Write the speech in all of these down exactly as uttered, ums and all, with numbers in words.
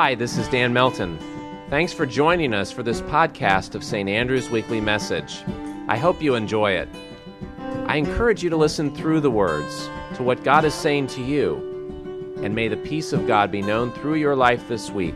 Hi, this is Dan Melton. Thanks for joining us for this podcast of Saint Andrew's Weekly Message. I hope you enjoy it. I encourage you to listen through the words to what God is saying to you, and may the peace of God be known through your life this week.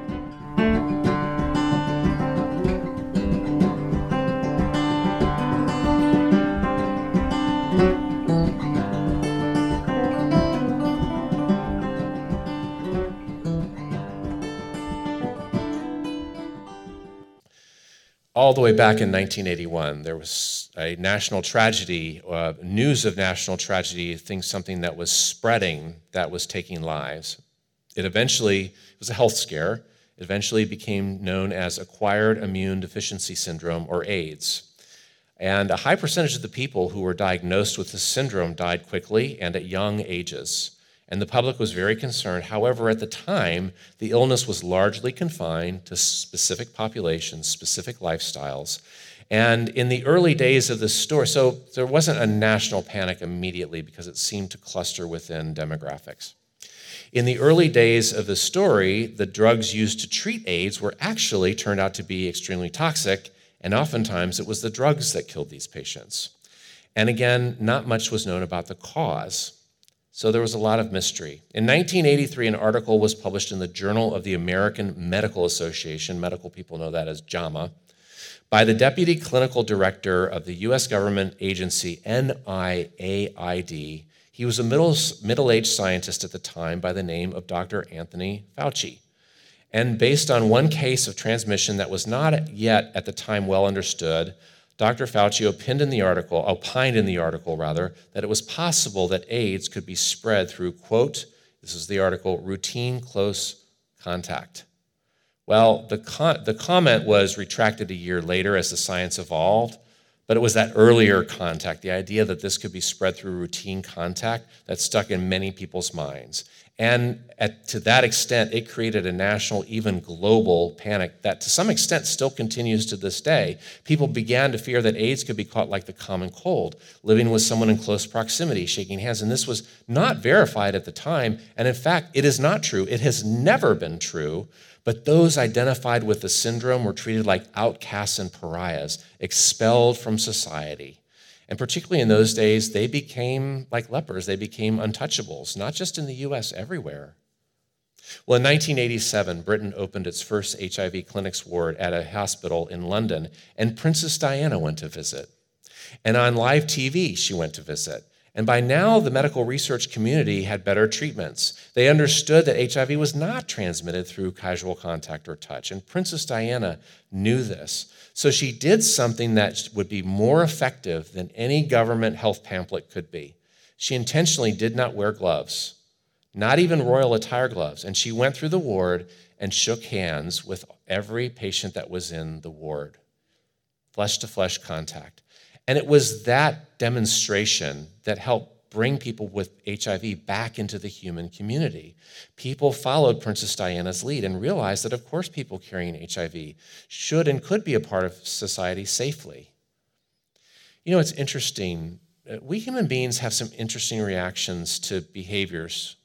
All the way back in nineteen eighty-one, there was a national tragedy, uh, news of national tragedy, things, something that was spreading, that was taking lives. It eventually, it was a health scare, it eventually became known as acquired immune deficiency syndrome, or AIDS. And a high percentage of the people who were diagnosed with this syndrome died quickly and at young ages. And the public was very concerned. However, at the time, the illness was largely confined to specific populations, specific lifestyles. And in the early days of the story, so there wasn't a national panic immediately because it seemed to cluster within demographics. In the early days of the story, the drugs used to treat AIDS were actually turned out to be extremely toxic, and oftentimes it was the drugs that killed these patients. And again, not much was known about the cause. So there was a lot of mystery. In nineteen eighty-three, an article was published in the Journal of the American Medical Association, medical people know that as JAMA, by the Deputy Clinical Director of the U S government agency N I A I D. He was a middle, middle-aged scientist at the time by the name of Doctor Anthony Fauci. And based on one case of transmission that was not yet at the time well understood, Doctor Fauci opined in the article, opined in the article rather, that it was possible that AIDS could be spread through, quote, this is the article, routine close contact. Well, the, con- the comment was retracted a year later as the science evolved, but it was that earlier contact, the idea that this could be spread through routine contact, that stuck in many people's minds. And at, to that extent, it created a national, even global panic that to some extent still continues to this day. People began to fear that AIDS could be caught like the common cold, living with someone in close proximity, shaking hands. And this was not verified at the time. And in fact, it is not true. It has never been true. But those identified with the syndrome were treated like outcasts and pariahs, expelled from society. And particularly in those days, they became like lepers. They became untouchables, not just in the U S, everywhere. Well, in nineteen eighty-seven, Britain opened its first H I V clinics ward at a hospital in London, and Princess Diana went to visit. And on live T V, she went to visit. And by now, the medical research community had better treatments. They understood that H I V was not transmitted through casual contact or touch, and Princess Diana knew this. So she did something that would be more effective than any government health pamphlet could be. She intentionally did not wear gloves, not even royal attire gloves, and she went through the ward and shook hands with every patient that was in the ward, flesh-to-flesh contact. And it was that demonstration that helped bring people with H I V back into the human community. People followed Princess Diana's lead and realized that, of course, people carrying H I V should and could be a part of society safely. You know, it's interesting. We human beings have some interesting reactions to behaviors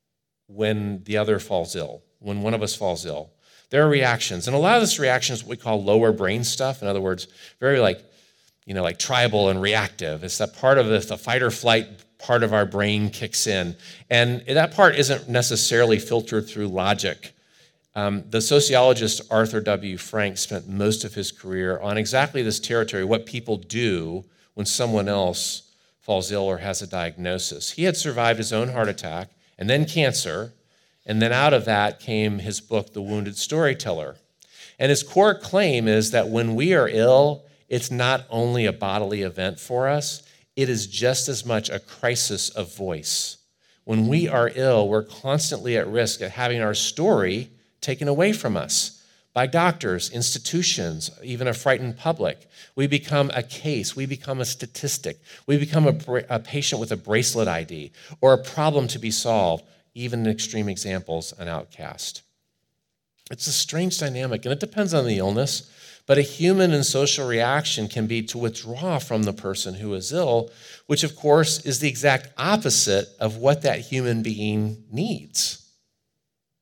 when the other falls ill, when one of us falls ill. There are reactions, and a lot of this reaction is what we call lower brain stuff. In other words, very like, you know, like tribal and reactive. It's that part of the, the fight or flight part of our brain kicks in. And that part isn't necessarily filtered through logic. Um, the sociologist Arthur W. Frank spent most of his career on exactly this territory, what people do when someone else falls ill or has a diagnosis. He had survived his own heart attack and then cancer, and then out of that came his book, The Wounded Storyteller. And his core claim is that when we are ill, it's not only a bodily event for us, it is just as much a crisis of voice. When we are ill, we're constantly at risk of having our story taken away from us by doctors, institutions, even a frightened public. We become a case, we become a statistic, we become a, a patient with a bracelet I D, or a problem to be solved, even in extreme examples, an outcast. It's a strange dynamic, and it depends on the illness. But a human and social reaction can be to withdraw from the person who is ill, which of course is the exact opposite of what that human being needs.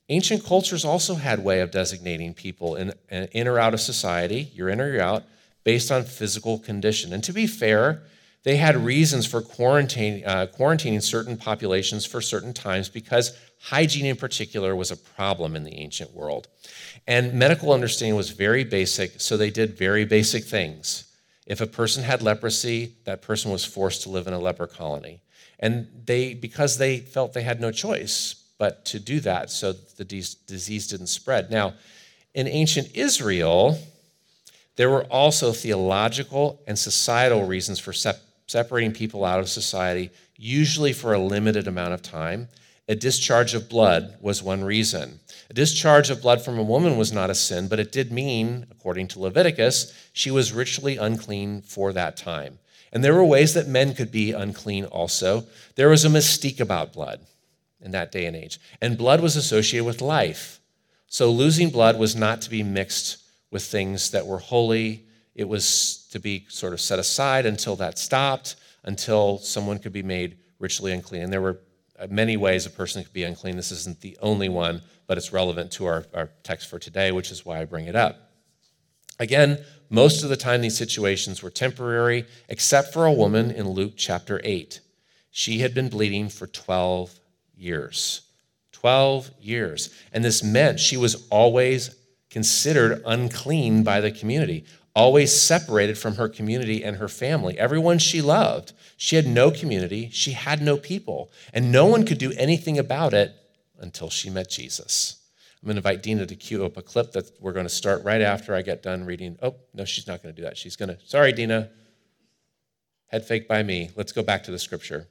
Ancient cultures also had a way of designating people in, in or out of society, you're in or you're out, based on physical condition. And to be fair, they had reasons for quarantine, uh, quarantining certain populations for certain times because hygiene in particular was a problem in the ancient world. And medical understanding was very basic, so they did very basic things. If a person had leprosy, that person was forced to live in a leper colony. And they, because they felt they had no choice but to do that so that the disease didn't spread. Now, in ancient Israel, there were also theological and societal reasons for sep- separating people out of society, usually for a limited amount of time. A discharge of blood was one reason. A discharge of blood from a woman was not a sin, but it did mean, according to Leviticus, she was ritually unclean for that time. And there were ways that men could be unclean also. There was a mystique about blood in that day and age. And blood was associated with life. So losing blood was not to be mixed with things that were holy. It was to be sort of set aside until that stopped, until someone could be made ritually unclean. And there were many ways a person could be unclean. This isn't the only one, but it's relevant to our, our text for today, which is why I bring it up. Again, most of the time these situations were temporary, except for a woman in Luke chapter eight. She had been bleeding for twelve years. twelve years. And this meant she was always considered unclean by the community, always separated from her community and her family. Everyone she loved. She had no community. She had no people. And no one could do anything about it until she met Jesus. I'm going to invite Dina to cue up a clip that we're going to start right after I get done reading. Oh, no, she's not going to do that. She's going to, sorry, Dina. Head fake by me. Let's go back to the scripture.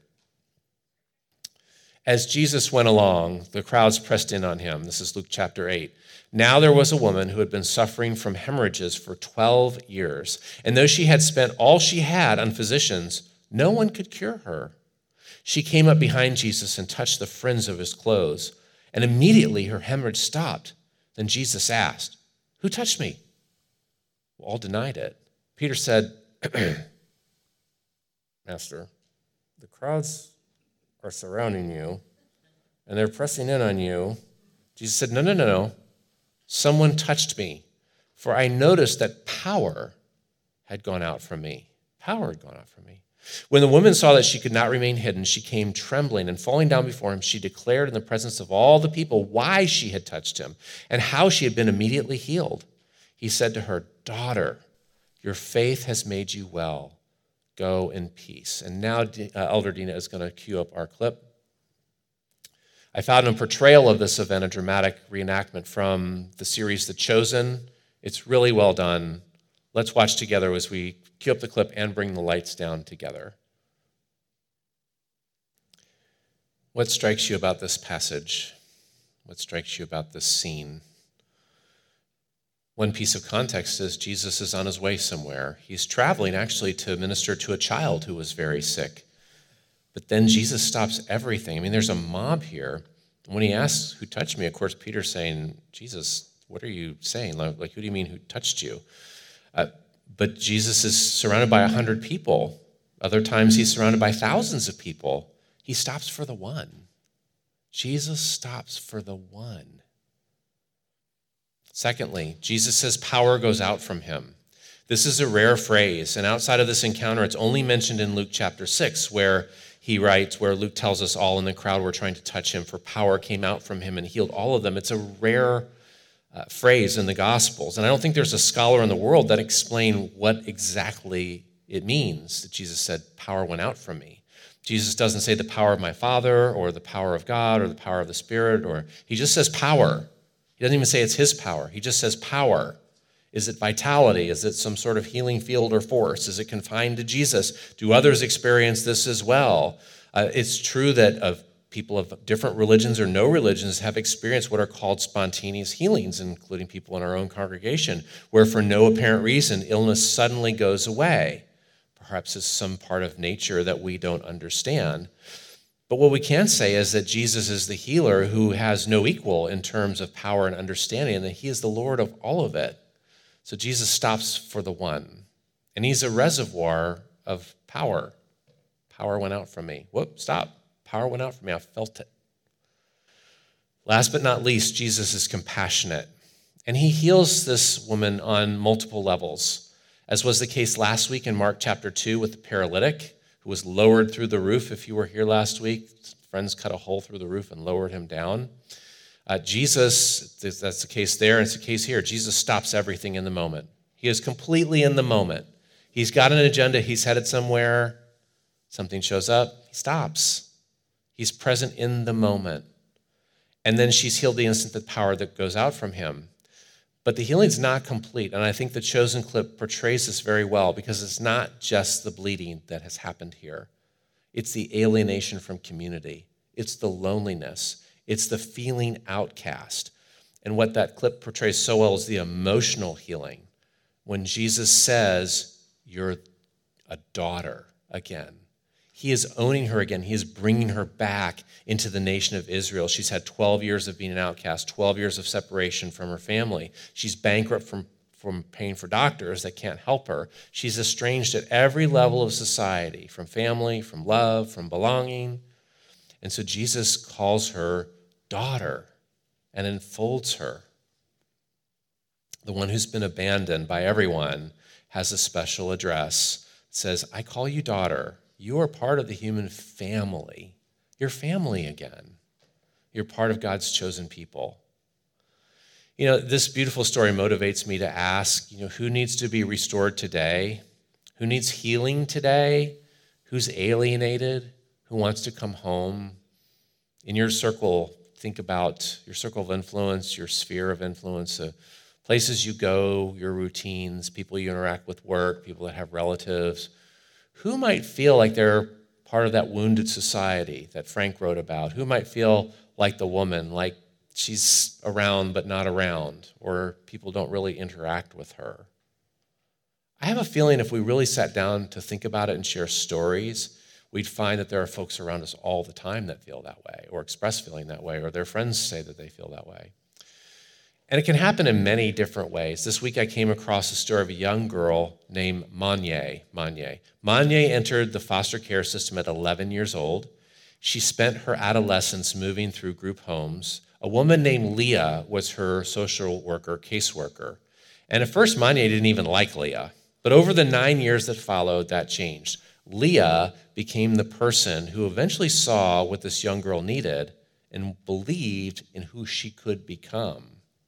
As Jesus went along, the crowds pressed in on him. This is Luke chapter eight. Now there was a woman who had been suffering from hemorrhages for twelve years. And though she had spent all she had on physicians, no one could cure her. She came up behind Jesus and touched the fringe of his clothes. And immediately her hemorrhage stopped. Then Jesus asked, "Who touched me?" All denied it. Peter said, "Master, the crowds are surrounding you, and they're pressing in on you." Jesus said, no, no, no, no. Someone touched me, for I noticed that power had gone out from me. Power had gone out from me. When the woman saw that she could not remain hidden, she came trembling, and falling down before him, she declared in the presence of all the people why she had touched him and how she had been immediately healed. He said to her, "Daughter, your faith has made you well. Go in peace." And now uh, Elder Dina is going to cue up our clip. I found a portrayal of this event, a dramatic reenactment from the series The Chosen. It's really well done. Let's watch together as we cue up the clip and bring the lights down together. What strikes you about this passage? What strikes you about this scene? One piece of context is Jesus is on his way somewhere. He's traveling actually to minister to a child who was very sick. But then Jesus stops everything. I mean, there's a mob here. And when he asks, "Who touched me?" of course, Peter's saying, "Jesus, what are you saying? Like, like who do you mean who touched you?" Uh, but Jesus is surrounded by a hundred people. Other times he's surrounded by thousands of people. He stops for the one. Jesus stops for the one. Secondly, Jesus says power goes out from him. This is a rare phrase, and outside of this encounter, it's only mentioned in Luke chapter six, where he writes, where Luke tells us all in the crowd were trying to touch him, for power came out from him and healed all of them. It's a rare uh, phrase in the Gospels, and I don't think there's a scholar in the world that explain what exactly it means that Jesus said, "Power went out from me." Jesus doesn't say the power of my Father or the power of God or the power of the Spirit, or he just says power. He doesn't even say it's his power. He just says power. Is it vitality? Is it some sort of healing field or force? Is it confined to Jesus? Do others experience this as well? Uh, it's true that of people of different religions or no religions have experienced what are called spontaneous healings, including people in our own congregation, where for no apparent reason, illness suddenly goes away. Perhaps it's some part of nature that we don't understand. But what we can say is that Jesus is the healer who has no equal in terms of power and understanding, and that he is the Lord of all of it. So Jesus stops for the one, and he's a reservoir of power. Power went out from me. Whoop, stop. Power went out from me. I felt it. Last but not least, Jesus is compassionate, and he heals this woman on multiple levels, as was the case last week in Mark chapter two with the paralytic who was lowered through the roof. If you were here last week, friends cut a hole through the roof and lowered him down. Uh, Jesus, that's the case there, and it's the case here. Jesus stops everything in the moment. He is completely in the moment. He's got an agenda. He's headed somewhere. Something shows up. He stops. He's present in the moment. And then she's healed the instant the power that goes out from him. But the healing's not complete, and I think the chosen clip portrays this very well because it's not just the bleeding that has happened here. It's the alienation from community. It's the loneliness. It's the feeling outcast. And what that clip portrays so well is the emotional healing. When Jesus says, "You're a daughter again." He is owning her again. He is bringing her back into the nation of Israel. She's had twelve years of being an outcast, twelve years of separation from her family. She's bankrupt from, from paying for doctors that can't help her. She's estranged at every level of society, from family, from love, from belonging. And so Jesus calls her daughter and enfolds her. The one who's been abandoned by everyone has a special address. It says, "I call you daughter. You are part of the human family. You're family again. You're part of God's chosen people." You know, this beautiful story motivates me to ask, you know, who needs to be restored today? Who needs healing today? Who's alienated? Who wants to come home? In your circle, think about your circle of influence, your sphere of influence, uh, places you go, your routines, people you interact with work, people that have relatives. Who might feel like they're part of that wounded society that Frank wrote about? Who might feel like the woman, like she's around but not around, or people don't really interact with her? I have a feeling if we really sat down to think about it and share stories, we'd find that there are folks around us all the time that feel that way, or express feeling that way, or their friends say that they feel that way. And it can happen in many different ways. This week I came across the story of a young girl named Manye. Manye. Manye entered the foster care system at eleven years old. She spent her adolescence moving through group homes. A woman named Leah was her social worker, caseworker. And at first, Manye didn't even like Leah. But over the nine years that followed, that changed. Leah became the person who eventually saw what this young girl needed and believed in who she could become.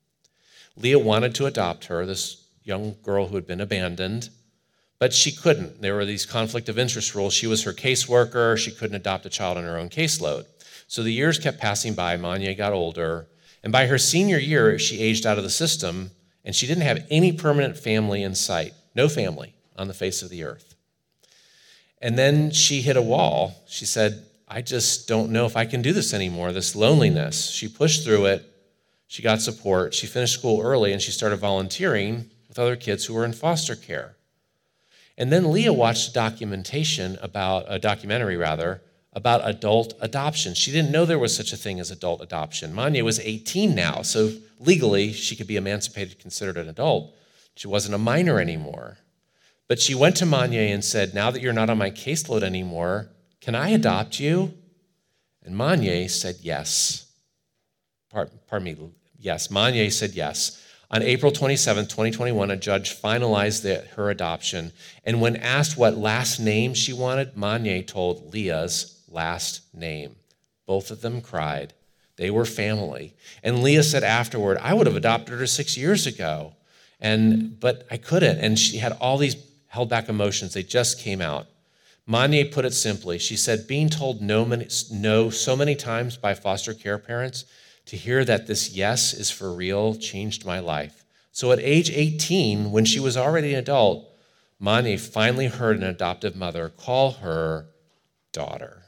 Leah wanted to adopt her, this young girl who had been abandoned, but she couldn't. There were these conflict of interest rules. She was her caseworker. She couldn't adopt a child on her own caseload. So the years kept passing by. Manye got older. And by her senior year, she aged out of the system, and she didn't have any permanent family in sight. No family on the face of the earth. And then she hit a wall. She said, "I just don't know if I can do this anymore, this loneliness." She pushed through it. She got support. She finished school early, and she started volunteering with other kids who were in foster care. And then Leah watched a documentation about, a documentary rather, about adult adoption. She didn't know there was such a thing as adult adoption. Manye was eighteen now, so legally she could be emancipated, considered an adult. She wasn't a minor anymore. But she went to Manye and said, "Now that you're not on my caseload anymore, can I adopt you?" And Manye said yes. Pardon me, yes, Manye said yes. On April twenty-seventh, twenty twenty-one, a judge finalized the, her adoption, and when asked what last name she wanted, Manye told Leah's last name. Both of them cried. They were family. And Leah said afterward, "I would have adopted her six years ago, and but I couldn't." And she had all these held back emotions. They just came out. Manye put it simply. She said, "Being told no, many, no so many times by foster care parents, to hear that this yes is for real changed my life." So at age eighteen, when she was already an adult, Manye finally heard an adoptive mother call her daughter.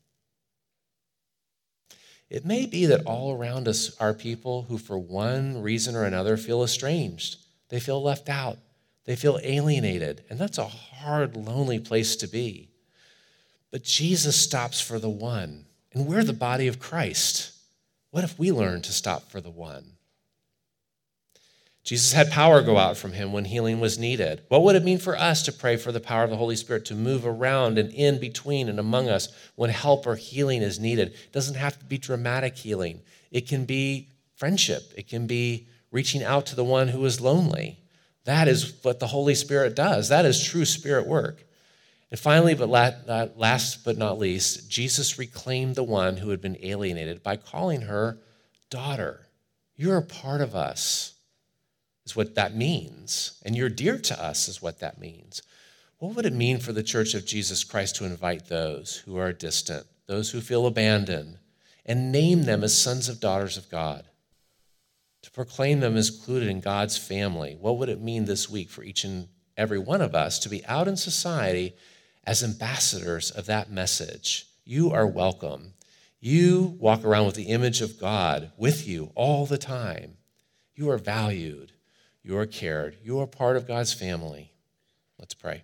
It may be that all around us are people who, for one reason or another, feel estranged. They feel left out. They feel alienated. And that's a hard, lonely place to be. But Jesus stops for the one. And we're the body of Christ. What if we learn to stop for the one? Jesus had power go out from him when healing was needed. What would it mean for us to pray for the power of the Holy Spirit to move around and in between and among us when help or healing is needed? It doesn't have to be dramatic healing. It can be friendship. It can be reaching out to the one who is lonely. That is what the Holy Spirit does. That is true Spirit work. And finally, but last but not least, Jesus reclaimed the one who had been alienated by calling her daughter. You're a part of us, is what that means. And you're dear to us, is what that means. What would it mean for the Church of Jesus Christ to invite those who are distant, those who feel abandoned, and name them as sons of daughters of God? To proclaim them as included in God's family. What would it mean this week for each and every one of us to be out in society as ambassadors of that message? You are welcome. You walk around with the image of God with you all the time. You are valued. You are cared. You are part of God's family. Let's pray.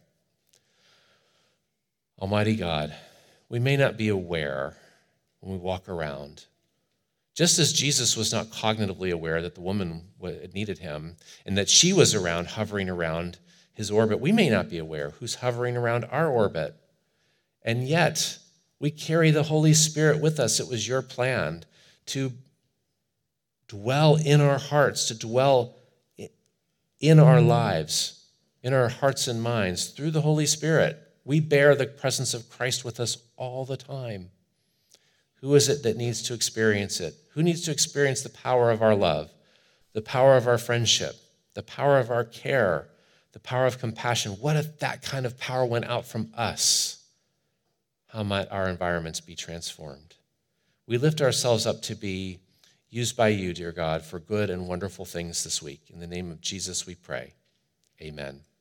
Almighty God, we may not be aware when we walk around. Just as Jesus was not cognitively aware that the woman needed him and that she was around, hovering around his orbit, we may not be aware who's hovering around our orbit. And yet, we carry the Holy Spirit with us. It was your plan to dwell in our hearts, to dwell in our lives, in our hearts and minds through the Holy Spirit. We bear the presence of Christ with us all the time. Who is it that needs to experience it? Who needs to experience the power of our love, the power of our friendship, the power of our care, the power of compassion? What if that kind of power went out from us? How might our environments be transformed? We lift ourselves up to be used by you, dear God, for good and wonderful things this week. In the name of Jesus we pray. Amen.